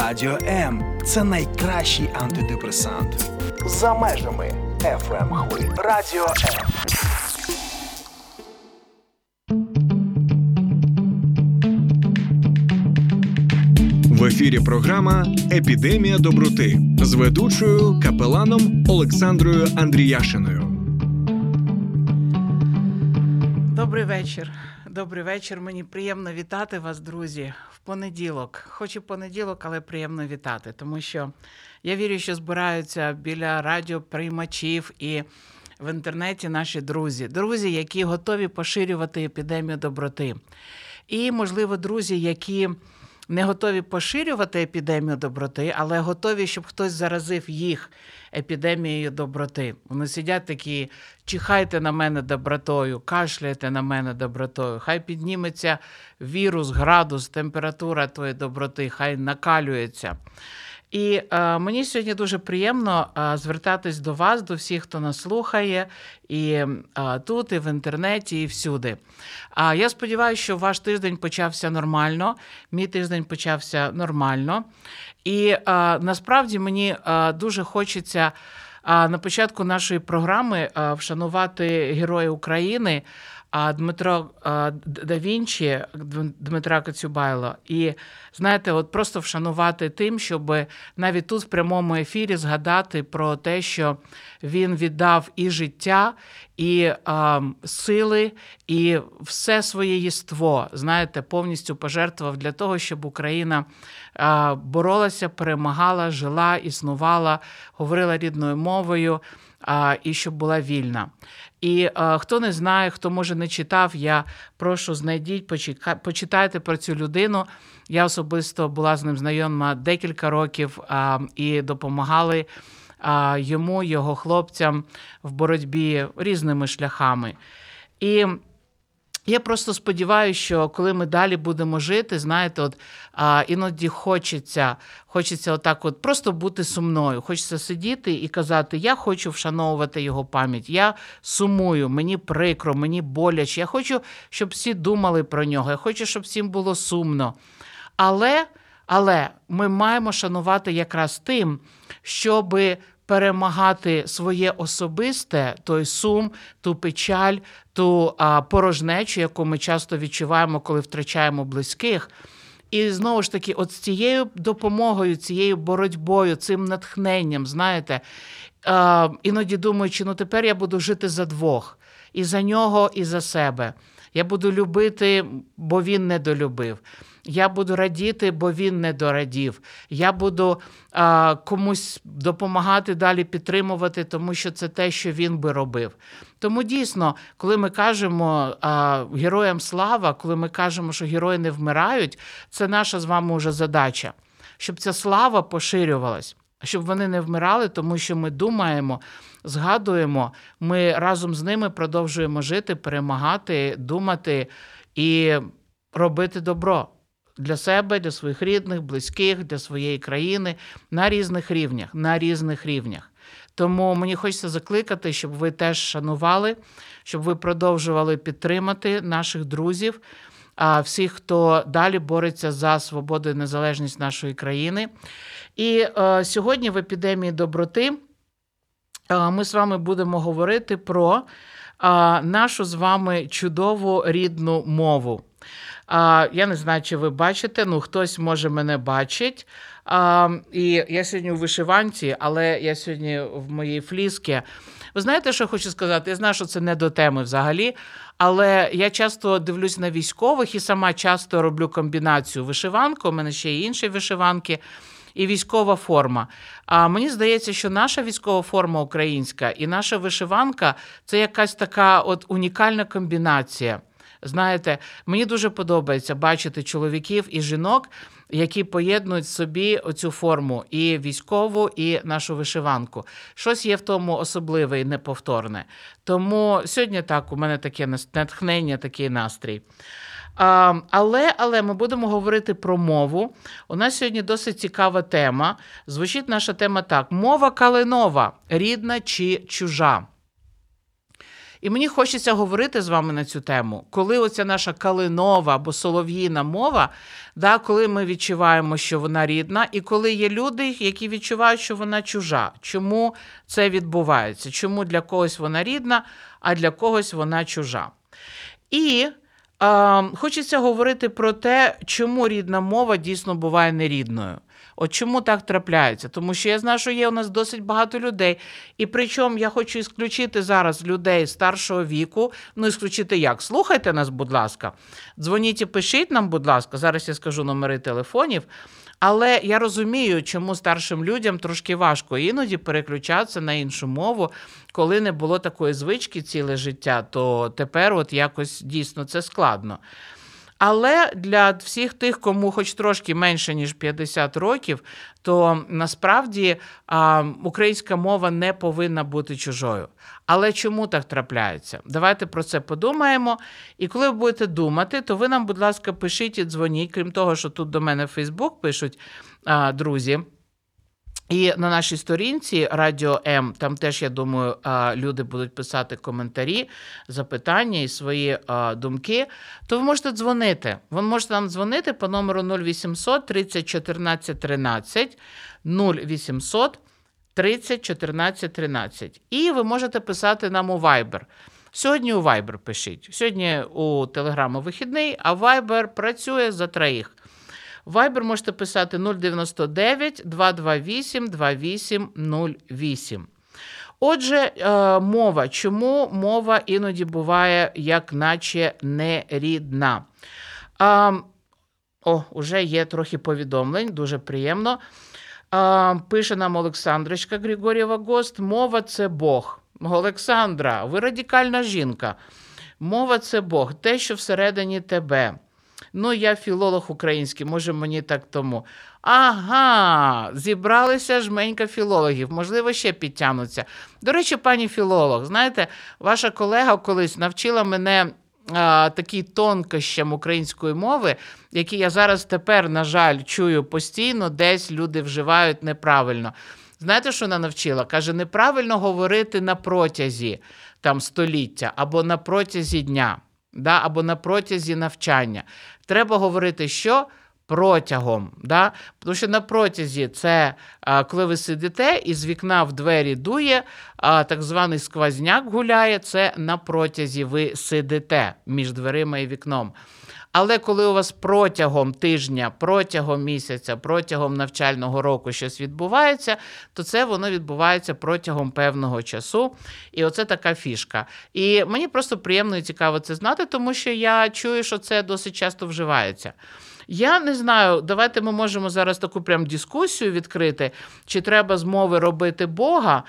Радіо М – це найкращий антидепресант. За межами FM хвилі. Радіо М. В ефірі програма «Епідемія доброти» з ведучою капеланом Олександрою Андріяшиною. Добрий вечір. Добрий вечір. Мені приємно вітати вас, друзі, в понеділок. Хоч і понеділок, але приємно вітати, тому що я вірю, що збираються біля радіоприймачів і в інтернеті наші друзі. Друзі, які готові поширювати епідемію доброти. І, можливо, друзі, які не готові поширювати епідемію доброти, але готові, щоб хтось заразив їх епідемією доброти. Вони сидять такі: чихайте на мене добротою, кашляйте на мене добротою, хай підніметься вірус, градус, температура твоєї доброти, хай накалюється. І мені сьогодні дуже приємно звертатись до вас, до всіх, хто нас слухає, і тут, і в інтернеті, і всюди. Я сподіваюся, що ваш тиждень почався нормально, мій тиждень почався нормально. І насправді мені дуже хочеться на початку нашої програми вшанувати Героя України, Дмитро да Вінчі, Дмитра Коцюбайло. І, знаєте, от просто вшанувати тим, щоб навіть тут в прямому ефірі згадати про те, що він віддав і життя, і сили, і все своє єство, знаєте, повністю пожертвував для того, щоб Україна боролася, перемагала, жила, існувала, говорила рідною мовою, і щоб була вільна. І хто не знає, хто, може, не читав, я прошу, знайдіть, почитайте про цю людину. Я особисто була з ним знайома декілька років і допомагали йому, його хлопцям в боротьбі різними шляхами. І я просто сподіваюся, що коли ми далі будемо жити, знаєте, от іноді хочеться отак от просто бути сумною. Хочеться сидіти і казати: я хочу вшановувати його пам'ять, я сумую, мені прикро, мені боляче, я хочу, щоб всі думали про нього, я хочу, щоб всім було сумно. Але ми маємо шанувати якраз тим, щоби перемагати своє особисте, той сум, ту печаль, ту порожнечу, яку ми часто відчуваємо, коли втрачаємо близьких. І знову ж таки, от з цією допомогою, цією боротьбою, цим натхненням, знаєте, іноді думаючи, тепер я буду жити за двох. І за нього, і за себе. Я буду любити, бо він недолюбив. Я буду радіти, бо він не дорадів. Я буду комусь допомагати далі, підтримувати, тому що це те, що він би робив. Тому дійсно, коли ми кажемо героям слава, коли ми кажемо, що герої не вмирають, це наша з вами вже задача. Щоб ця слава поширювалась, щоб вони не вмирали, тому що ми думаємо, згадуємо, ми разом з ними продовжуємо жити, перемагати, думати і робити добро. Для себе, для своїх рідних, близьких, для своєї країни на різних рівнях. Тому мені хочеться закликати, щоб ви теж шанували, щоб ви продовжували підтримати наших друзів, всіх, хто далі бореться за свободу і незалежність нашої країни. І сьогодні в епідемії доброти ми з вами будемо говорити про нашу з вами чудову рідну мову. Я не знаю, чи ви бачите, хтось, може, мене бачить. І я сьогодні у вишиванці, але я сьогодні в моїй флісці. Ви знаєте, що хочу сказати? Я знаю, що це не до теми взагалі, але я часто дивлюсь на військових і сама часто роблю комбінацію вишиванку, у мене ще є інші вишиванки, і військова форма. Мені здається, що наша військова форма українська і наша вишиванка – це якась така от унікальна комбінація. Знаєте, мені дуже подобається бачити чоловіків і жінок, які поєднують собі оцю форму, і військову, і нашу вишиванку. Щось є в тому особливе і неповторне. Тому сьогодні так, у мене таке натхнення, такий настрій. Але ми будемо говорити про мову. У нас сьогодні досить цікава тема. Звучить наша тема так: мова калинова, рідна чи чужа. І мені хочеться говорити з вами на цю тему. Коли оця наша калинова або солов'їна мова, да, коли ми відчуваємо, що вона рідна, і коли є люди, які відчувають, що вона чужа. Чому це відбувається? Чому для когось вона рідна, а для когось вона чужа? І хочеться говорити про те, чому рідна мова дійсно буває нерідною. От чому так трапляється? Тому що я знаю, що є у нас досить багато людей. І причому я хочу ісключити зараз людей старшого віку. Ну, ісключити як? Слухайте нас, будь ласка. Дзвоніть і пишіть нам, будь ласка. Зараз я скажу номери телефонів. Але я розумію, чому старшим людям трошки важко іноді переключатися на іншу мову. Коли не було такої звички ціле життя, то тепер от якось дійсно це складно. Але для всіх тих, кому хоч трошки менше, ніж 50 років, то насправді українська мова не повинна бути чужою. Але чому так трапляється? Давайте про це подумаємо. І коли ви будете думати, то ви нам, будь ласка, пишіть і дзвоніть. Крім того, що тут до мене в Фейсбук пишуть друзі. І на нашій сторінці Радіо М, там теж, я думаю, люди будуть писати коментарі, запитання і свої думки, то ви можете дзвонити. Ви можете нам дзвонити по номеру 0800 30 14 13, 0800 30 14 13. І ви можете писати нам у Viber. Сьогодні у Viber пишіть. Сьогодні у Телеграму вихідний, а Viber працює за троїх. Viber можете писати 099 228 2808. Отже, мова. Чому мова іноді буває як наче нерідна? Уже є трохи повідомлень, дуже приємно. Пише нам Олександрочка Григорєва Гост, мова – це Бог. Олександра, ви радикальна жінка. Мова – це Бог, те, що всередині тебе. Ну, я філолог український, може мені так тому. Ага, зібралися жменька філологів, можливо, ще підтягнуться. До речі, пані філолог, знаєте, ваша колега колись навчила мене такі тонкощам української мови, які я зараз тепер, на жаль, чую постійно, десь люди вживають неправильно. Знаєте, що вона навчила? Каже, неправильно говорити на протязі століття або на протязі дня. Да, або на протязі навчання. Треба говорити, що протягом. Да? Тому що на протязі це коли ви сидите і з вікна в двері дує, так званий сквозняк гуляє, це на протязі ви сидите між дверима і вікном. Але коли у вас протягом тижня, протягом місяця, протягом навчального року щось відбувається, то це воно відбувається протягом певного часу. І оце така фішка. І мені просто приємно і цікаво це знати, тому що я чую, що це досить часто вживається. Я не знаю, давайте ми можемо зараз таку прям дискусію відкрити, чи треба з мови робити Бога,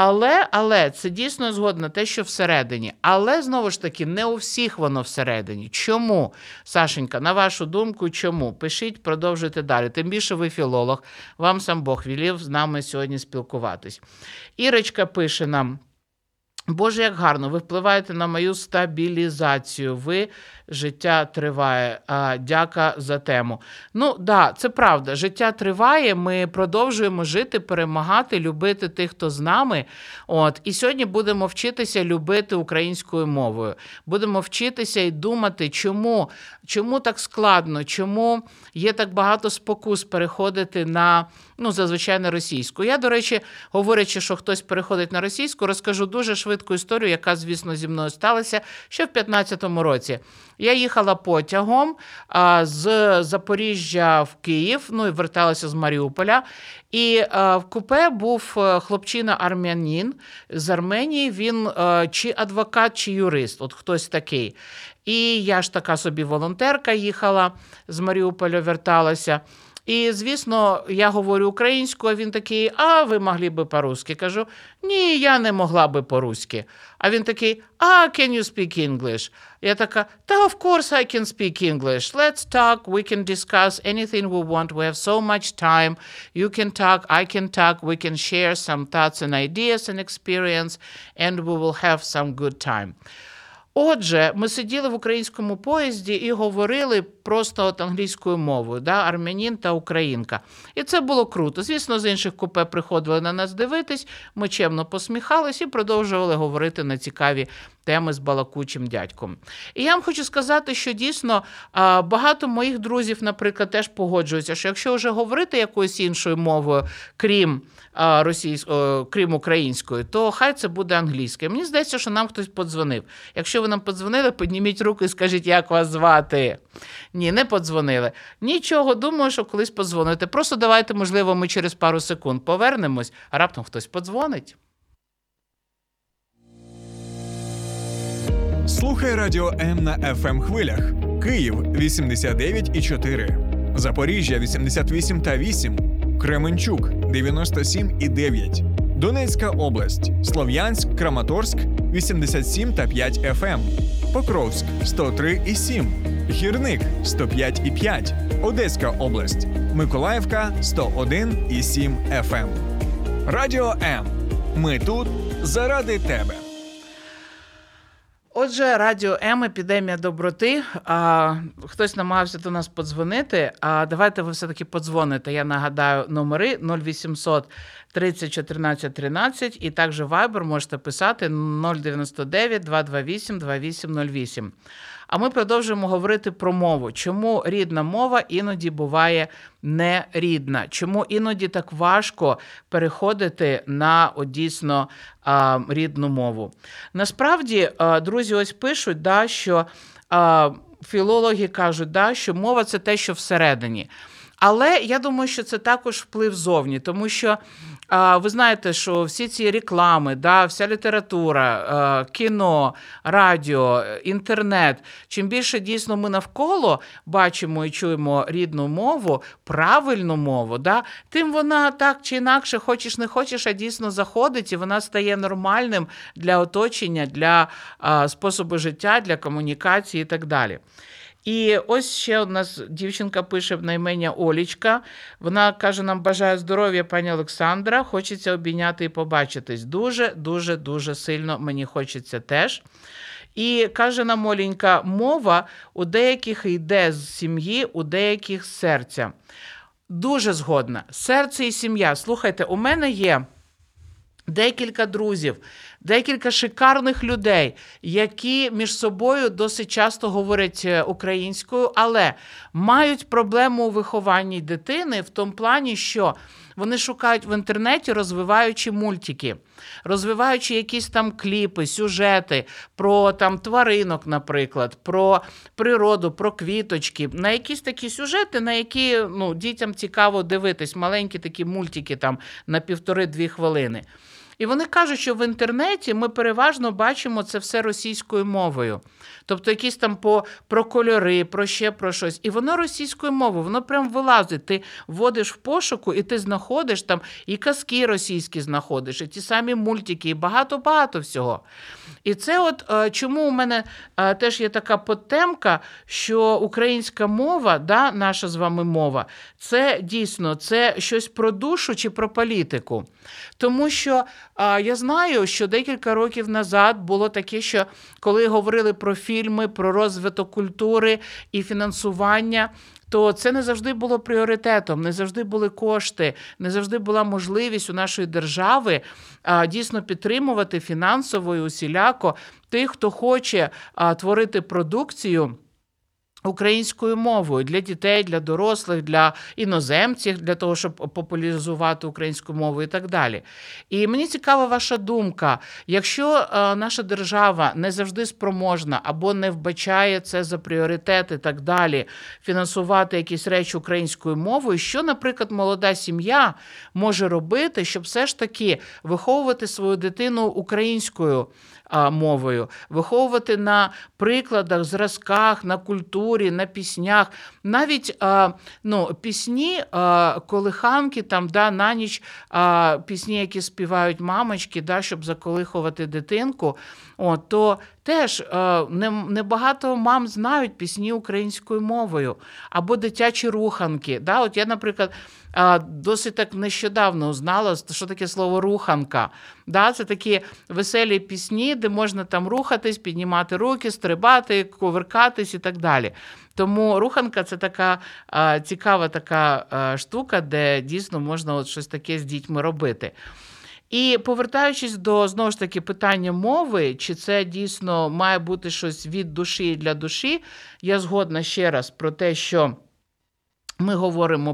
але це дійсно згодно те, що всередині. Але, знову ж таки, не у всіх воно всередині. Чому, Сашенька, на вашу думку, чому? Пишіть, продовжуйте далі. Тим більше ви філолог, вам сам Бог велів з нами сьогодні спілкуватись. Ірочка пише нам, Боже, як гарно, ви впливаєте на мою стабілізацію, життя триває. Дяка за тему. Ну, да, це правда, життя триває, ми продовжуємо жити, перемагати, любити тих, хто з нами. І сьогодні будемо вчитися любити українською мовою. Будемо вчитися і думати, чому так складно, чому є так багато спокус переходити на, зазвичай на російську. Я, до речі, говорячи, що хтось переходить на російську, розкажу дуже швидку історію, яка, звісно, зі мною сталася ще в 2015 році. Я їхала потягом з Запоріжжя в Київ, і верталася з Маріуполя. І в купе був хлопчина-армянин з Арменії, він чи адвокат, чи юрист, от хтось такий. І я ж така собі волонтерка їхала, з Маріуполя верталася. І, звісно, я говорю українською, а він такий, а ви могли би по-русски? Кажу, ні, я не могла би по-русски. А він такий, can you speak English? Я така, of course I can speak English. Let's talk, we can discuss anything we want. We have so much time. You can talk, I can talk. We can share some thoughts and ideas and experience, and we will have some good time. Отже, ми сиділи в українському поїзді і говорили просто от англійською мовою, да, армянин та українка. І це було круто. Звісно, з інших купе приходили на нас дивитись, ми чемно посміхались і продовжували говорити на цікаві теми з балакучим дядьком. І я вам хочу сказати, що дійсно багато моїх друзів, наприклад, теж погоджуються, що якщо вже говорити якоюсь іншою мовою, крім української, то хай це буде англійською. Мені здається, що нам хтось подзвонив. Якщо ви нам подзвонили, підніміть руку і скажіть, як вас звати. Ні, не подзвонили. Нічого, думаю, що колись подзвоните. Просто давайте, можливо, ми через пару секунд повернемось, а раптом хтось подзвонить. Слухай Радіо М на FM хвилях. Київ 89,4, Запоріжжя 88,8, Кременчук 97,9, Донецька область, Слов'янськ, Краматорськ 87,5 FM, Покровськ 103,7, Гірник 105,5, Одеська область, Миколаївка 101,7 FM. Радіо М. Ми тут заради тебе. Отже, Радіо М, епідемія доброти. Хтось намагався до нас подзвонити. Давайте ви все-таки подзвоните. Я нагадаю номери 0800 30 14 13 і також Viber можете писати 099 228 2808. А ми продовжуємо говорити про мову. Чому рідна мова іноді буває нерідна? Чому іноді так важко переходити на дійсно рідну мову? Насправді, друзі, ось пишуть, що філологи кажуть, що мова – це те, що всередині. Але я думаю, що це також вплив зовні, тому що ви знаєте, що всі ці реклами, вся література, кіно, радіо, інтернет, чим більше дійсно ми навколо бачимо і чуємо рідну мову, правильну мову, тим вона так чи інакше, хочеш не хочеш, а дійсно заходить, і вона стає нормальним для оточення, для способу життя, для комунікації і так далі. І ось ще у нас дівчинка пише на ім'я Олічка. Вона каже, нам бажаю здоров'я, пані Олександра, хочеться обійняти і побачитись. Дуже сильно мені хочеться теж. І каже нам Оленька, мова у деяких йде з сім'ї, у деяких з серця. Дуже згодна. Серце і сім'я. Слухайте, у мене є декілька друзів, декілька шикарних людей, які між собою досить часто говорять українською, але мають проблему у вихованні дитини в тому плані, що вони шукають в інтернеті, розвиваючи мультики, розвиваючи якісь там кліпи, сюжети про тваринок, наприклад, про природу, про квіточки, на якісь такі сюжети, на які дітям цікаво дивитись, маленькі такі мультики на 1,5-2 хвилини. І вони кажуть, що в інтернеті ми переважно бачимо це все російською мовою. Тобто якісь про кольори, про ще про щось. І воно російською мовою, воно прям вилазить. Ти вводиш в пошуку, і ти знаходиш і казки російські знаходиш, і ті самі мультики, і багато-багато всього. І це чому у мене теж є така подтемка, що українська мова, наша з вами мова, це дійсно, це щось про душу чи про політику. Тому що я знаю, що декілька років назад було таке, що коли говорили про фільми, про розвиток культури і фінансування, то це не завжди було пріоритетом, не завжди були кошти, не завжди була можливість у нашої держави дійсно підтримувати фінансово і усіляко тих, хто хоче творити продукцію українською мовою для дітей, для дорослих, для іноземців, для того, щоб популяризувати українську мову і так далі. І мені цікава ваша думка. Якщо наша держава не завжди спроможна або не вбачає це за пріоритет і так далі, фінансувати якісь речі українською мовою, що, наприклад, молода сім'я може робити, щоб все ж таки виховувати свою дитину українською мовою, виховувати на прикладах, зразках, на культурі, на піснях. Навіть пісні, колиханки, на ніч, пісні, які співають мамочки, щоб заколихувати дитинку, то теж небагато мам знають пісні українською мовою або дитячі руханки. Да? От я, наприклад, досить так нещодавно узнала, що таке слово «руханка». Да? Це такі веселі пісні, де можна там рухатись, піднімати руки, стрибати, кувиркатись і так далі. Тому руханка – це така цікава така штука, де дійсно можна от щось таке з дітьми робити. І повертаючись до, знову ж таки, питання мови, чи це дійсно має бути щось від душі і для душі, я згодна ще раз про те, що ми говоримо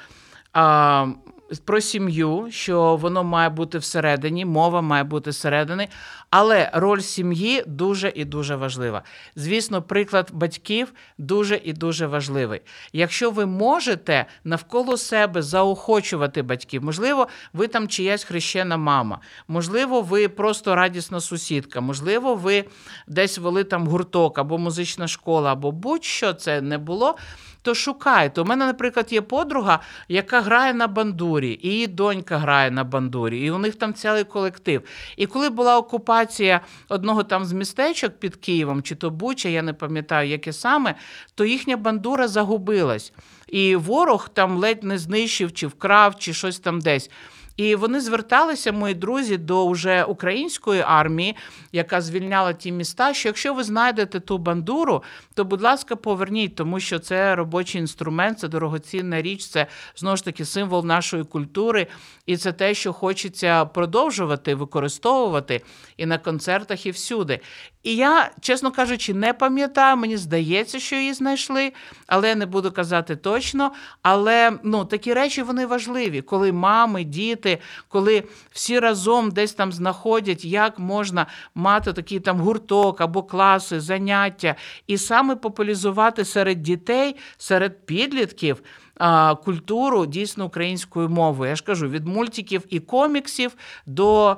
про сім'ю, що воно має бути всередині, мова має бути всередині, але роль сім'ї дуже і дуже важлива. Звісно, приклад батьків дуже і дуже важливий. Якщо ви можете навколо себе заохочувати батьків, можливо, ви там чиясь хрещена мама, можливо, ви просто радісна сусідка, можливо, ви десь вели там гурток або музична школа, або будь-що це не було, то шукайте. У мене, наприклад, є подруга, яка грає на бандурі, і її донька грає на бандурі, і у них там цілий колектив. І коли була окупація одного там з містечок під Києвом, чи то Буча, я не пам'ятаю, яке саме, то їхня бандура загубилась. І ворог там ледь не знищив, чи вкрав, чи щось там десь. І вони зверталися, мої друзі, до вже української армії, яка звільняла ті міста, що якщо ви знайдете ту бандуру, то, будь ласка, поверніть, тому що це робочий інструмент, це дорогоцінна річ, це, знову ж таки, символ нашої культури, і це те, що хочеться продовжувати, використовувати і на концертах, і всюди. І я, чесно кажучи, не пам'ятаю, мені здається, що її знайшли, але я не буду казати точно. Але такі речі, вони важливі, коли мами, діти, коли всі разом десь там знаходять, як можна мати такий там гурток або класи, заняття, і саме популяризувати серед дітей, серед підлітків культуру дійсно українською мовою. Я ж кажу, від мультиків і коміксів до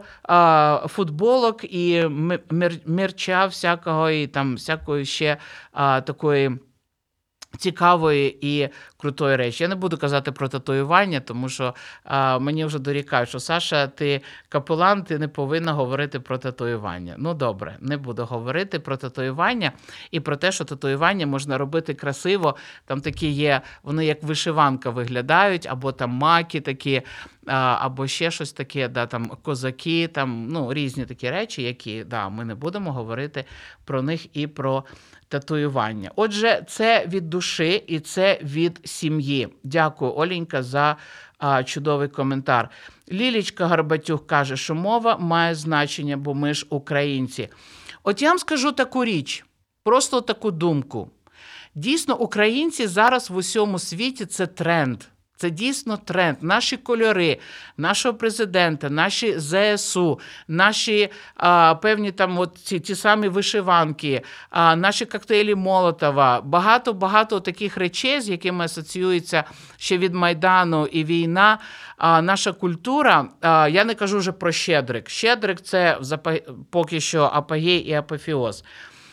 футболок і мерча всякого, і там всякої ще такої цікавої і крутої речі. Я не буду казати про татуювання, тому що мені вже дорікають, що Саша, ти капелан, ти не повинна говорити про татуювання. Ну добре, не буду говорити про татуювання і про те, що татуювання можна робити красиво. Там такі є, вони як вишиванка виглядають, або там маки такі, або ще щось таке, там козаки, там різні такі речі, які ми не будемо говорити про них і про татуювання. Отже, це від душі і це від сім'ї. Дякую, Оленька, за чудовий коментар. Лілічка Горбатюк каже, що мова має значення, бо ми ж українці. От я вам скажу таку річ, просто таку думку. Дійсно, українці зараз в усьому світі – це тренд. Це дійсно тренд. Наші кольори, нашого президента, наші ЗСУ, наші певні там ті самі вишиванки, наші коктейлі Молотова, багато таких речей, з якими асоціюється ще від Майдану і війна, наша культура. Я не кажу вже про Щедрик. Щедрик – це поки що апогей і апофеоз.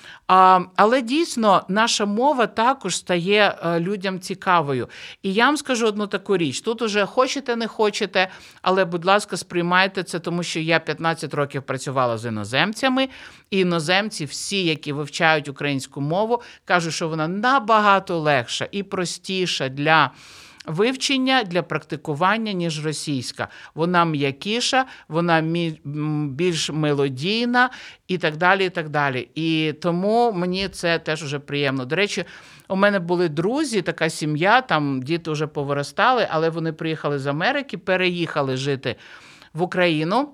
Але дійсно наша мова також стає людям цікавою. І я вам скажу одну таку річ. Тут уже хочете, не хочете, але, будь ласка, сприймайте це, тому що я 15 років працювала з іноземцями, і іноземці всі, які вивчають українську мову, кажуть, що вона набагато легша і простіша для вивчення, для практикування, ніж російська. Вона м'якіша, вона більш мелодійна і так далі, і так далі. І тому мені це теж уже приємно. До речі, у мене були друзі, така сім'я, там діти вже повиростали, але вони приїхали з Америки, переїхали жити в Україну.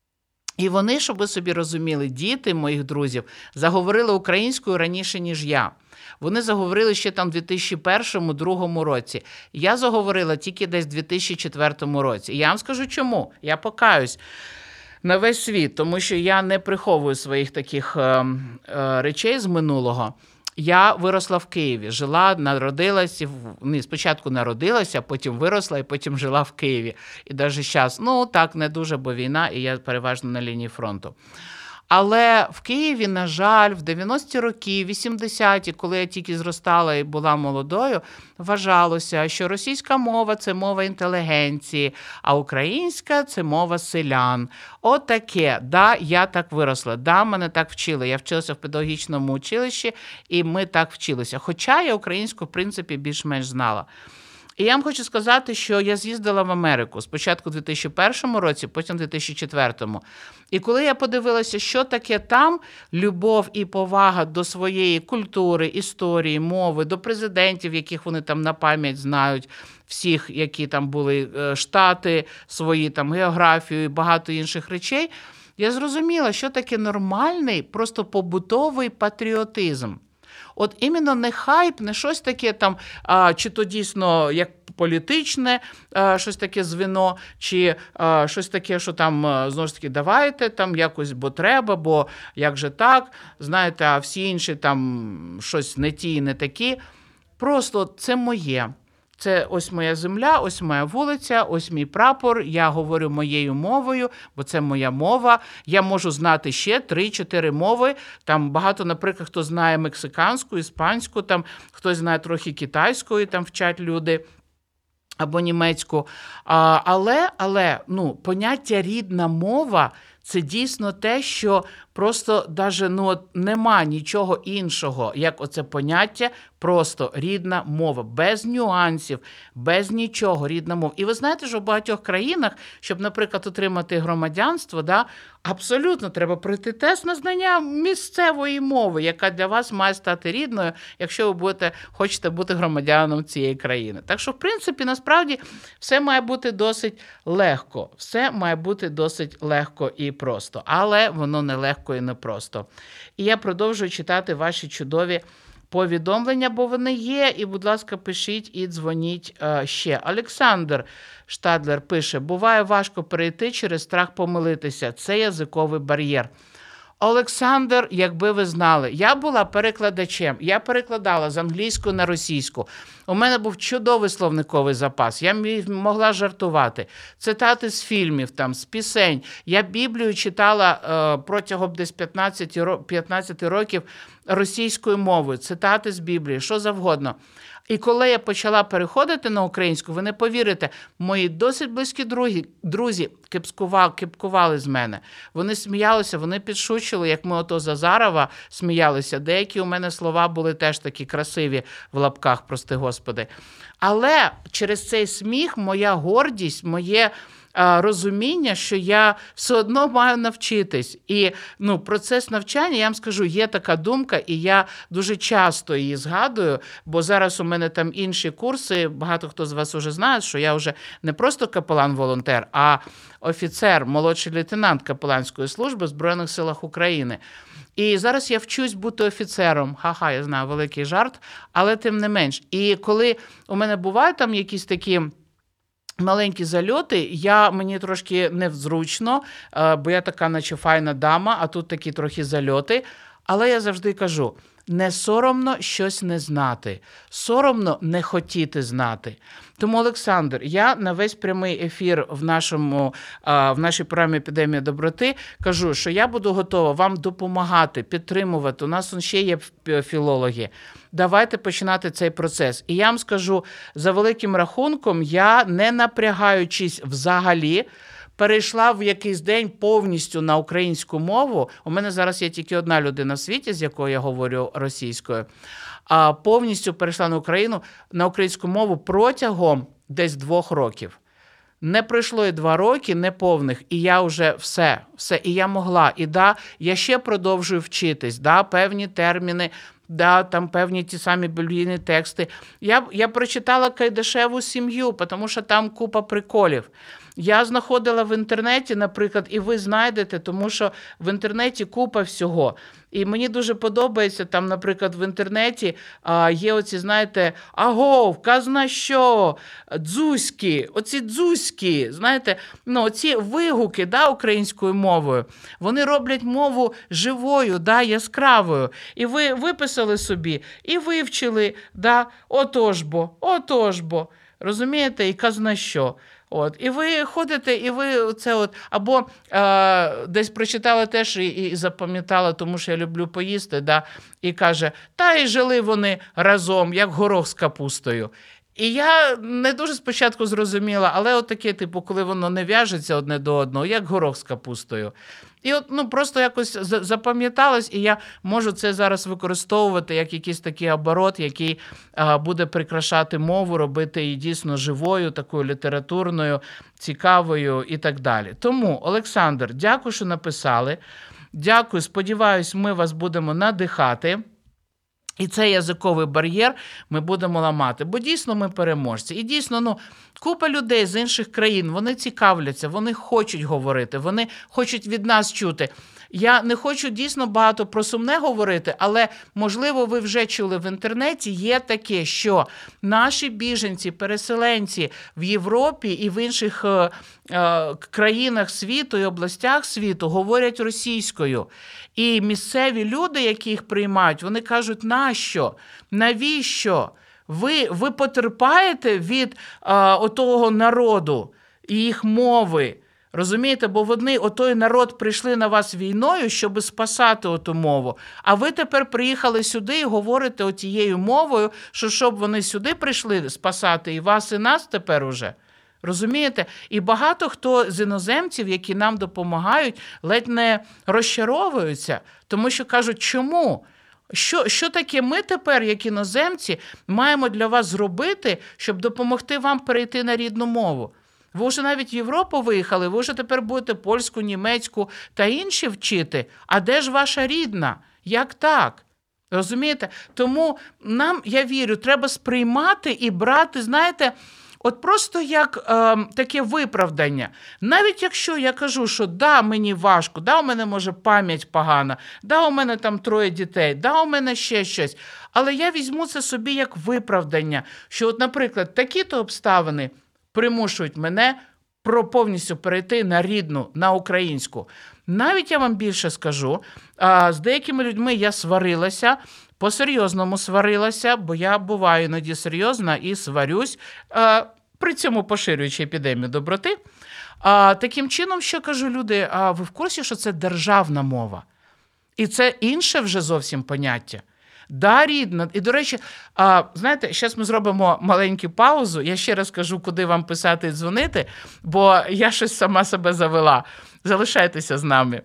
І вони, щоб ви собі розуміли, діти моїх друзів заговорили українською раніше, ніж я. Вони заговорили ще там в 2001-2002 році. Я заговорила тільки десь в 2004 році. І я вам скажу чому. Я покаюсь на весь світ, тому що я не приховую своїх таких речей з минулого. Я виросла в Києві, жила, народилася, спочатку народилася, потім виросла і потім жила в Києві. І навіть зараз, так, не дуже, бо війна, і я переважно на лінії фронту. Але в Києві, на жаль, в 90-ті роки, 80-ті, коли я тільки зростала і була молодою, вважалося, що російська мова – це мова інтелігенції, а українська – це мова селян. Отаке. Да, я так виросла. Да, мене так вчили. Я вчилася в педагогічному училищі, і ми так вчилися. Хоча я українську, в принципі, більш-менш знала. І я вам хочу сказати, що я з'їздила в Америку спочатку у 2001 році, потім у 2004. І коли я подивилася, що таке там любов і повага до своєї культури, історії, мови, до президентів, яких вони там на пам'ять знають, всіх, які там були, штати, свої там географію і багато інших речей, я зрозуміла, що таке нормальний, просто побутовий патріотизм. От іменно не хайп, не щось таке там, чи то дійсно як політичне, щось таке звіно, чи щось таке, що там, знову ж таки, давайте там якось, бо треба, бо як же так, знаєте, а всі інші там щось не ті і не такі. Просто це моє. Це ось моя земля, ось моя вулиця, ось мій прапор, я говорю моєю мовою, бо це моя мова. Я можу знати ще 3-4 мови. Там багато, наприклад, хто знає мексиканську, іспанську, там хтось знає трохи китайської, там вчать люди, або німецьку. Але поняття рідна мова – це дійсно те, що просто даже нема нічого іншого, як оце поняття просто рідна мова, без нюансів, без нічого, рідна мова. І ви знаєте, що в багатьох країнах, щоб, наприклад, отримати громадянство, абсолютно треба пройти тест на знання місцевої мови, яка для вас має стати рідною, якщо ви хочете бути громадянином цієї країни. Так що, в принципі, насправді, все має бути досить легко. Все має бути досить легко і просто. Але воно не легко і не просто. І я продовжую читати ваші чудові повідомлення, бо вони є, і, будь ласка, пишіть і дзвоніть ще. Олександр Штадлер пише: буває важко перейти через страх помилитися. Це язиковий бар'єр. Олександр, якби ви знали, я була перекладачем, я перекладала з англійської на російську. У мене був чудовий словниковий запас, я могла жартувати. Цитати з фільмів, з пісень. Я Біблію читала протягом десь 15 років російською мовою, цитати з Біблії, що завгодно. І коли я почала переходити на українську, ви не повірите, мої досить близькі друзі кепкували з мене. Вони сміялися, вони підшучили, як ми ото за Зарова сміялися. Деякі у мене слова були теж такі красиві в лапках, прости Господи. Але через цей сміх моя гордість, моє розуміння, що я все одно маю навчитись. І процес навчання, я вам скажу, є така думка, і я дуже часто її згадую, бо зараз у мене там інші курси, багато хто з вас вже знає, що я вже не просто капелан-волонтер, а офіцер, молодший лейтенант капеланської служби в Збройних силах України. І зараз я вчусь бути офіцером. Я знаю, великий жарт, але тим не менш. І коли у мене бувають там якісь такі маленькі зальоти, мені трошки незручно, бо я така наче файна дама, а тут такі трохи зальоти. Але я завжди кажу, не соромно щось не знати, соромно не хотіти знати. Тому, Олександр, я на весь прямий ефір в нашій програмі «Епідемія доброти» кажу, що я буду готова вам допомагати, підтримувати. У нас ще є філологи. Давайте починати цей процес. І я вам скажу, за великим рахунком, я, не напрягаючись взагалі, перейшла в якийсь день повністю на українську мову. У мене зараз є тільки одна людина в світі, з якою я говорю російською. А повністю перейшла на українську мову протягом десь 2 років. Не пройшло і 2 роки неповних, і я вже все, і я могла. І я ще продовжую вчитись, певні терміни, там певні ті самі біблійні тексти. Я прочитала Кайдашеву сім'ю, тому що там купа приколів. Я знаходила в інтернеті, наприклад, і ви знайдете, тому що в інтернеті купа всього. І мені дуже подобається, там, наприклад, в інтернеті є оці, знаєте, агов, казна що, дзузькі, оці дзузькі, знаєте, оці вигуки, українською мовою, вони роблять мову живою, яскравою. І ви виписали собі, і вивчили, отож бо. Розумієте? І казна що. От. І ви ходите, і ви це от, або десь прочитали теж і запам'ятали, тому що я люблю поїсти, да, і каже, та і жили вони разом, як горох з капустою. І я не дуже спочатку зрозуміла, але от таке, типу, коли воно не в'яжеться одне до одного, як горох з капустою. І от, просто якось запам'яталось, і я можу це зараз використовувати як якийсь такий оборот, який буде прикрашати мову, робити її дійсно живою, такою літературною, цікавою і так далі. Тому, Олександр, дякую, що написали. Дякую, сподіваюсь, ми вас будемо надихати. І цей язиковий бар'єр ми будемо ламати, бо дійсно ми переможці. І дійсно, купа людей з інших країн, вони цікавляться, вони хочуть говорити, вони хочуть від нас чути. Я не хочу дійсно багато про сумне говорити, але, можливо, ви вже чули в інтернеті, є таке, що наші біженці, переселенці в Європі і в інших країнах світу і областях світу говорять російською. І місцеві люди, які їх приймають, вони кажуть, нащо? Навіщо? Ви потерпаєте від отого народу і їх мови. Розумієте, бо вони, отой народ, прийшли на вас війною, щоб спасати оту мову. А ви тепер приїхали сюди і говорите отією мовою, що щоб вони сюди прийшли спасати і вас, і нас тепер уже. Розумієте? І багато хто з іноземців, які нам допомагають, ледь не розчаровуються, тому що кажуть, чому? Що таке ми тепер, як іноземці, маємо для вас зробити, щоб допомогти вам перейти на рідну мову? Ви вже навіть в Європу виїхали, ви вже тепер будете польську, німецьку та інші вчити. А де ж ваша рідна? Як так? Розумієте? Тому нам, я вірю, треба сприймати і брати, знаєте, от просто як таке виправдання. Навіть якщо я кажу, що да, мені важко, да, у мене може пам'ять погана, да, у мене там 3 дітей, да, у мене ще щось. Але я візьму це собі як виправдання, що, от, наприклад, такі-то обставини примушують мене повністю перейти на рідну, на українську. Навіть я вам більше скажу, з деякими людьми я сварилася, по-серйозному сварилася, бо я буваю іноді серйозна і сварюсь, при цьому поширюючи епідемію доброти. Таким чином, що кажу, люди, ви в курсі, що це державна мова? І це інше вже зовсім поняття. Да, рідна. І, до речі, знаєте, зараз ми зробимо маленьку паузу. Я ще раз кажу, куди вам писати і дзвонити, бо я щось сама себе завела. Залишайтеся з нами.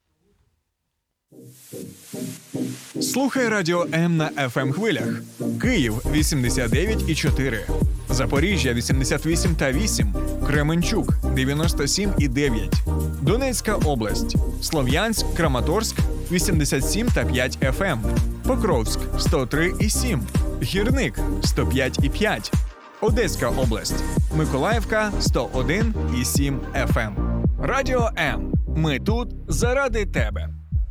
Слухай Радіо М на FM-хвилях. Київ 89,4. Запоріжжя 88,8. Кременчук 97,9. Донецька область. Слов'янськ, Краматорськ 87,5 FM. Покровськ 103,7. Гірник 105,5. Одеська область. Миколаївка 101,7 FM. Радіо М. Ми тут заради тебе.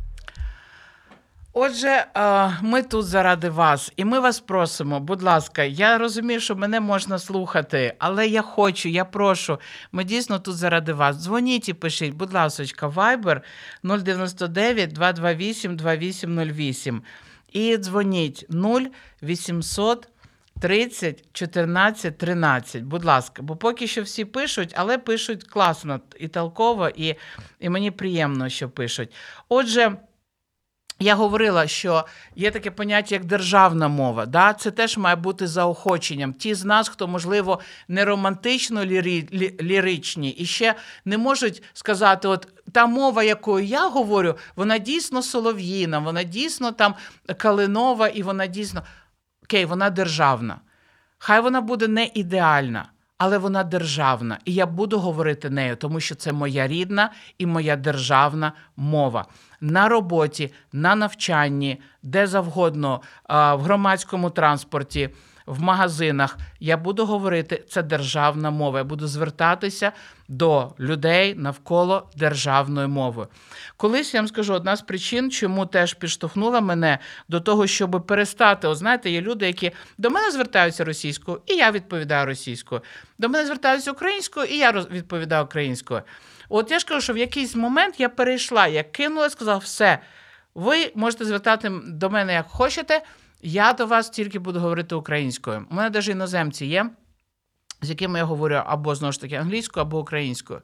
Отже, ми тут заради вас, і ми вас просимо, будь ласка, я розумію, що мене можна слухати, але я хочу, я прошу, ми дійсно тут заради вас. Дзвоніть і пишіть, будь ласочка, Viber 099 228 2808 і дзвоніть 0800 30 14 13, будь ласка, бо поки що всі пишуть, але пишуть класно і толково, і мені приємно, що пишуть. Отже, я говорила, що є таке поняття, як державна мова. Да? Це теж має бути заохоченням. Ті з нас, хто, можливо, не романтично ліричні і ще не можуть сказати, от та мова, якою я говорю, вона дійсно солов'їна, вона дійсно там калинова і вона дійсно... Окей, вона державна. Хай вона буде не ідеальна, але вона державна. І я буду говорити нею, тому що це моя рідна і моя державна мова. На роботі, на навчанні, де завгодно, в громадському транспорті, в магазинах. Я буду говорити, це державна мова. Я буду звертатися до людей навколо державною мовою. Колись, я вам скажу, одна з причин, чому теж підштовхнула мене до того, щоб перестати. От знаєте, є люди, які до мене звертаються російською, і я відповідаю російською. До мене звертаються українською, і я відповідаю українською. От я ж кажу, що в якийсь момент я перейшла, я кинула, сказала, все, ви можете звертати до мене як хочете, я до вас тільки буду говорити українською. У мене навіть іноземці є, з якими я говорю або, знову ж таки, англійською, або українською.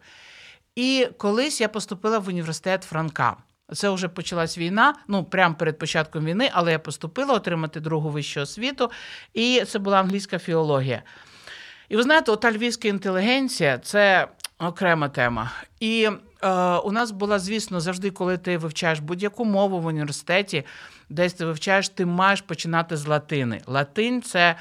І колись я поступила в університет Франка. Це вже почалась війна, прямо перед початком війни, але я поступила отримати другу вищу освіту, і це була англійська філологія. І ви знаєте, ота львівська інтелігенція – це окрема тема. І у нас була, звісно, завжди, коли ти вивчаєш будь-яку мову в університеті, десь ти вивчаєш, ти маєш починати з латини. Латинь – це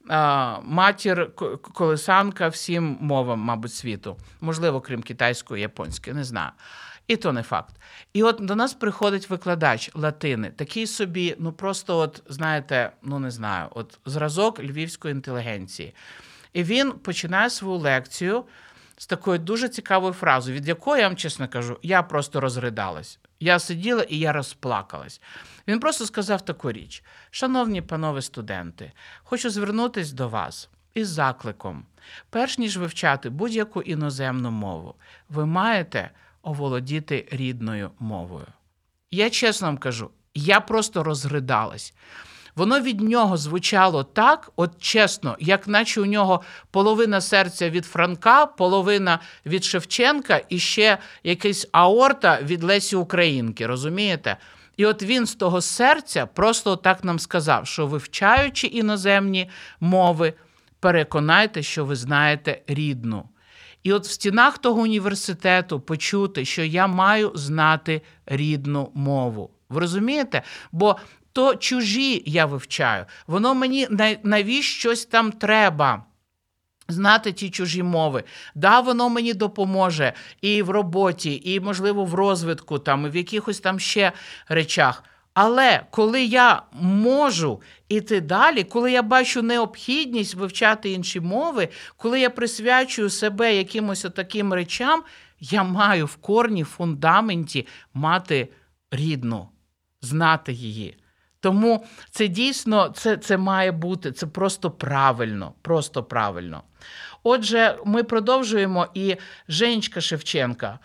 матір, колисанка всім мовам, мабуть, світу. Можливо, крім китайської, японської, не знаю. І то не факт. І от до нас приходить викладач латини, такий собі, просто знаєте, не знаю, зразок львівської інтелігенції. І він починає свою лекцію з такою дуже цікавою фразою, від якої, я вам чесно кажу, я просто розридалась. Я сиділа і я розплакалась. Він просто сказав таку річ. Шановні панове студенти, хочу звернутися до вас із закликом. Перш ніж вивчати будь-яку іноземну мову, ви маєте оволодіти рідною мовою. Я чесно вам кажу, я просто розридалась. Воно від нього звучало так, чесно, як наче у нього половина серця від Франка, половина від Шевченка і ще якась аорта від Лесі Українки, розумієте? І він з того серця просто так нам сказав, що вивчаючи іноземні мови, переконайте, що ви знаєте рідну. І в стінах того університету почути, що я маю знати рідну мову. Ви розумієте? Бо то чужі я вивчаю. Воно мені навіщось там треба знати ті чужі мови. Да, воно мені допоможе і в роботі, і, можливо, в розвитку, і в якихось там ще речах. Але коли я можу іти далі, коли я бачу необхідність вивчати інші мови, коли я присвячую себе якимось таким речам, я маю в корні, в фундаменті мати рідну, знати її. Тому це дійсно, це має бути, це просто правильно, просто правильно. Отже, ми продовжуємо, і Женечка Шевченка.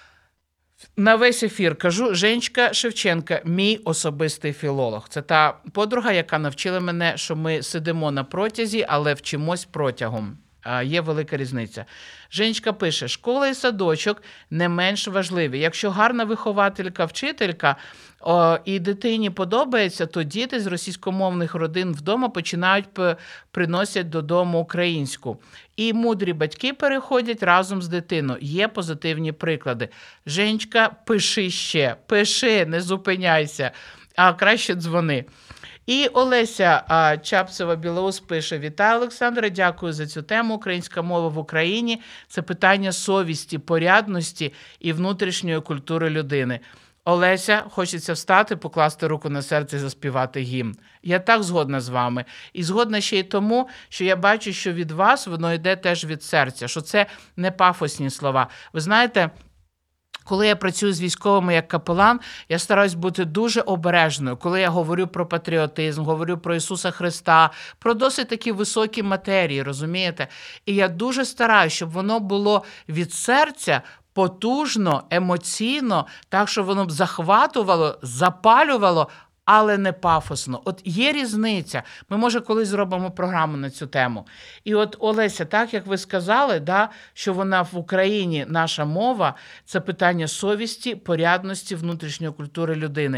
На весь ефір кажу, Женечка Шевченка – мій особистий філолог. Це та подруга, яка навчила мене, що ми сидимо на протязі, але вчимось протягом. Є велика різниця. Женечка пише, школа і садочок не менш важливі. Якщо гарна вихователька, вчителька і дитині подобається, то діти з російськомовних родин вдома починають приносять додому українську. І мудрі батьки переходять разом з дитиною. Є позитивні приклади. Женечка, пиши ще, пиши, не зупиняйся, а краще дзвони. І Олеся Чапцева-Білоус пише, вітаю, Олександре, дякую за цю тему. Українська мова в Україні – це питання совісті, порядності і внутрішньої культури людини. Олеся, хочеться встати, покласти руку на серце і заспівати гімн. Я так згодна з вами. І згодна ще й тому, що я бачу, що від вас воно йде теж від серця, що це не пафосні слова. Ви знаєте, коли я працюю з військовими як капелан, я стараюсь бути дуже обережною. Коли я говорю про патріотизм, говорю про Ісуса Христа, про досить такі високі матерії, розумієте? І я дуже стараюсь, щоб воно було від серця, потужно, емоційно, так, що воно б захватувало, запалювало, але не пафосно. Є різниця. Ми, може, колись зробимо програму на цю тему. І Олеся, так як ви сказали, що вона в Україні, наша мова, це питання совісті, порядності, внутрішньої культури людини.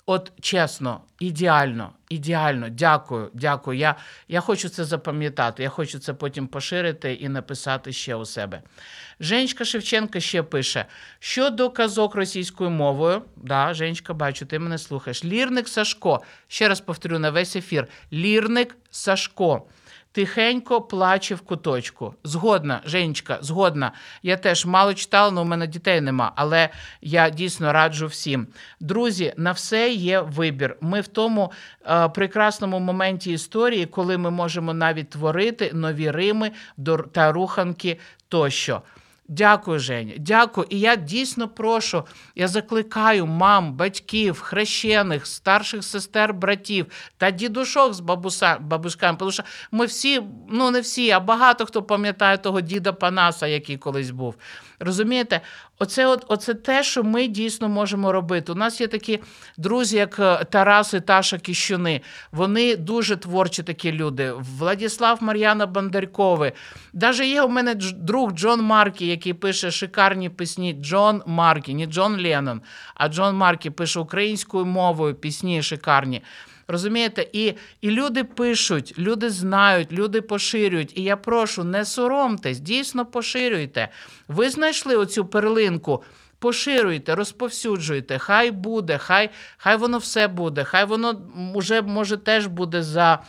Чесно, ідеально, дякую. Я хочу це запам'ятати, я хочу це потім поширити і написати ще у себе. Женечка Шевченка ще пише, щодо казок російською мовою, Женечка, бачу, ти мене слухаєш, Лірник Сашко, ще раз повторю на весь ефір, Лірник Сашко, тихенько плаче в куточку. Згодна, Женечка, згодна. Я теж мало читала, але у мене дітей нема, але я дійсно раджу всім. Друзі, на все є вибір. Ми в тому прекрасному моменті історії, коли ми можемо навіть творити нові рими та руханки тощо. Дякую, Женя, дякую. І я дійсно прошу, я закликаю мам, батьків, хрещених, старших сестер, братів та дідушок з бабушками, тому що ми всі, ну не всі, а багато хто пам'ятає того діда Панаса, який колись був. Розумієте? Оце те, що ми дійсно можемо робити. У нас є такі друзі, як Тарас і Таша Кіщуни. Вони дуже творчі такі люди. Владислав, Мар'яна Бондарькови. Даже є у мене друг Джон Маркі, який пише шикарні пісні. Джон Маркі, не Джон Леннон, а Джон Маркі пише українською мовою пісні шикарні. Розумієте? І люди пишуть, люди знають, люди поширюють. І я прошу, не соромтесь, дійсно поширюйте. Ви знайшли оцю перлинку, поширюйте, розповсюджуйте, хай буде, хай воно все буде, хай воно вже, може, теж буде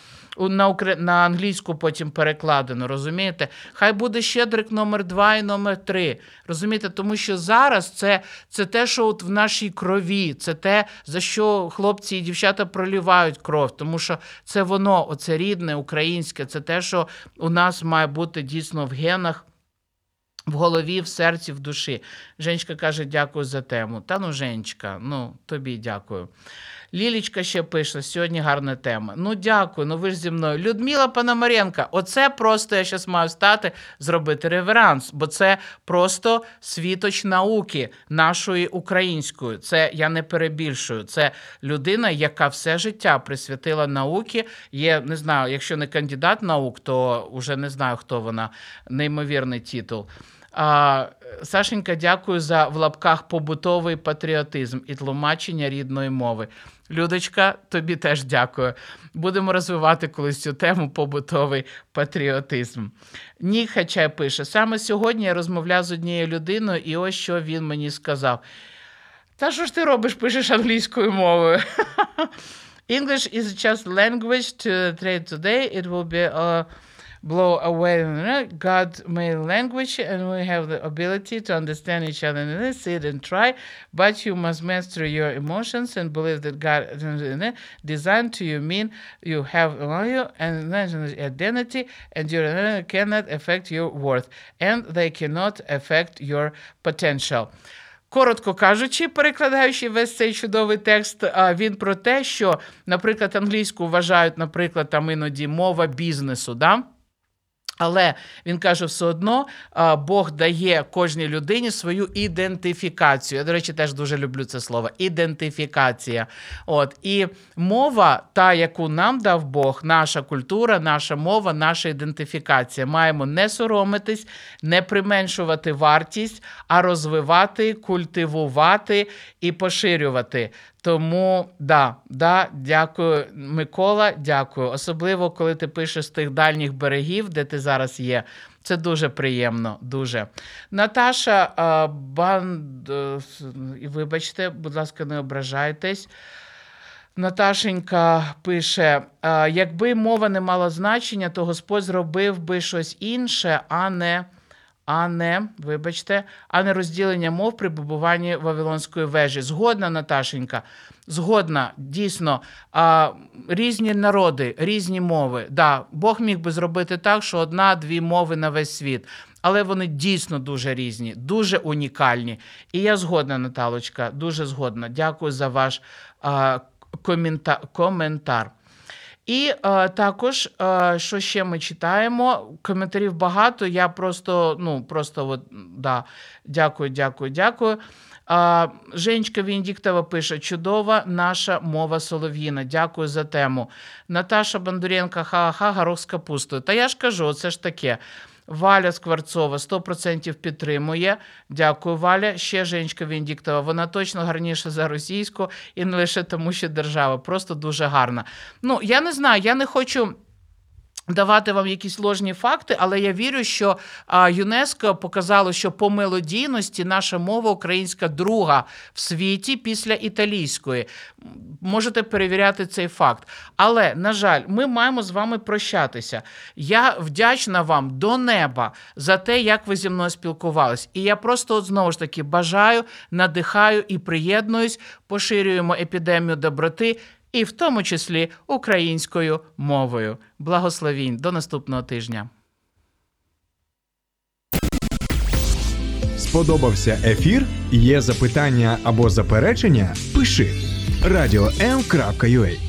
на англійську потім перекладено, розумієте? Хай буде Щедрик номер 2 і номер 3, розумієте? Тому що зараз це те, що от в нашій крові, це те, за що хлопці і дівчата проливають кров, тому що це воно, оце рідне, українське, це те, що у нас має бути дійсно в генах, в голові, в серці, в душі. Женечка каже, дякую за тему. Та ну, Женечка, ну, тобі дякую. Лілічка ще пише, сьогодні гарна тема. Ну, дякую, ну ви ж зі мною. Людмила Пономаренко, оце просто я зараз маю стати, зробити реверанс, бо це просто світоч науки нашої української. Це я не перебільшую. Це людина, яка все життя присвятила науки. Є, не знаю, якщо не кандидат наук, то вже не знаю, хто вона. Неймовірний титул. Сашенька, дякую за в лапках побутовий патріотизм і тлумачення рідної мови. Людочка, тобі теж дякую. Будемо розвивати колись цю тему побутовий патріотизм. Нік Хачай пише, саме сьогодні я розмовляв з однією людиною, і ось що він мені сказав. Та що ж ти робиш, пишеш англійською мовою? English is just language to trade today. It will be blow away. God made language and we have the ability to understand each other and see it and try, but you must master your emotions and believe that God designed to you mean you have value and identity and you cannot affect your worth and they cannot affect your potential. Коротко кажучи, перекладаючи весь цей чудовий текст, він про те, що, наприклад, англійську вважають, наприклад, там іноді мова бізнесу, да? Але, він каже, все одно Бог дає кожній людині свою ідентифікацію. Я, до речі, теж дуже люблю це слово. Ідентифікація. І мова, та, яку нам дав Бог, наша культура, наша мова, наша ідентифікація. Маємо не соромитись, не применшувати вартість, а розвивати, культивувати і поширювати. Тому, дякую, Микола, дякую. Особливо, коли ти пишеш з тих дальніх берегів, де ти зараз є. Це дуже приємно, дуже. Наташа, вибачте, будь ласка, не ображайтесь. Наташенька пише, якби мова не мала значення, то Господь зробив би щось інше, а не розділення мов при побудуванні Вавилонської вежі. Згодна, Наташенька, згодна, дійсно, різні народи, різні мови. Да, Бог міг би зробити так, що 1-2 мови на весь світ, але вони дійсно дуже різні, дуже унікальні. І я згодна, Наталочка, дуже згодна. Дякую за ваш коментар. І також, що ще ми читаємо, коментарів багато, я дякую. Женечка Венедіктова пише, чудова наша мова солов'їна, дякую за тему. Наташа Бондаренко, ха-ха, горох з капустою. Та я ж кажу, це ж таке. Валя Скворцова 100% підтримує. Дякую, Валя. Ще Женечка Венедіктова. Вона точно гарніша за російську і не лише тому, що держава. Просто дуже гарна. Ну, я не знаю, я не хочу давати вам якісь ложні факти, але я вірю, що ЮНЕСКО показало, що по мелодійності наша мова українська друга в світі після італійської. Можете перевіряти цей факт. Але, на жаль, ми маємо з вами прощатися. Я вдячна вам до неба за те, як ви зі мною спілкувались. І я просто, знову ж таки, бажаю, надихаю і приєднуюсь, поширюємо епідемію доброти, і в тому числі українською мовою. Благословінь. До наступного тижня. Сподобався ефір? Є запитання або заперечення? Пиши radio.m.ua